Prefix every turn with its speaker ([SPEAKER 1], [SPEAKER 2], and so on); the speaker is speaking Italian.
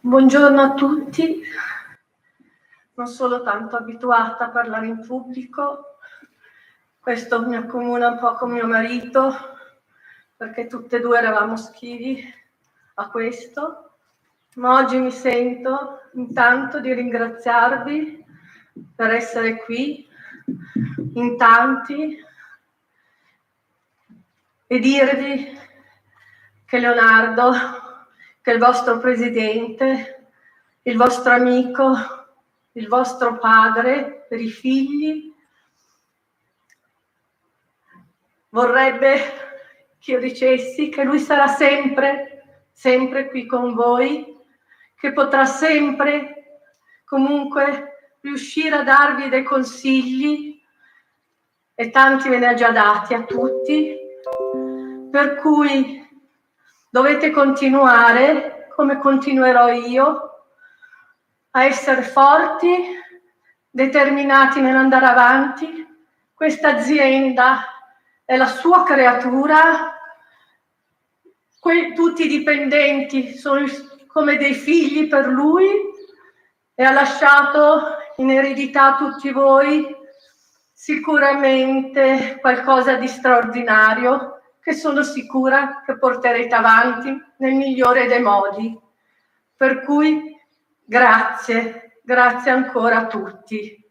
[SPEAKER 1] Buongiorno a tutti. Non sono tanto abituata a parlare in pubblico, questo mi accomuna un po' con mio marito, perché tutte e due eravamo schivi a questo, ma oggi mi sento intanto di ringraziarvi per essere qui in tanti e dirvi che Leonardo, che è il vostro presidente, il vostro amico, il vostro padre per i figli, vorrebbe che io dicessi che lui sarà sempre, sempre qui con voi, che potrà sempre comunque riuscire a darvi dei consigli, e tanti ve ne ha già dati a tutti, per cui dovete continuare, come continuerò io, a essere forti, determinati nell'andare avanti. Questa azienda è la sua creatura, tutti i dipendenti sono come dei figli per lui e ha lasciato in eredità a tutti voi sicuramente qualcosa di straordinario che sono sicura che porterete avanti nel migliore dei modi. Per cui grazie ancora a tutti.